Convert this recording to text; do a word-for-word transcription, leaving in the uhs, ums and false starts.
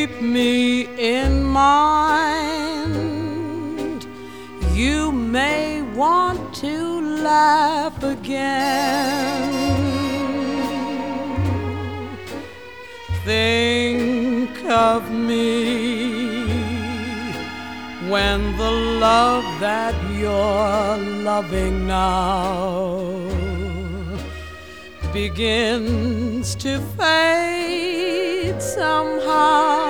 keep me in mind. You may want to laugh again. Think of me when the love that you're loving now begins to fade somehow.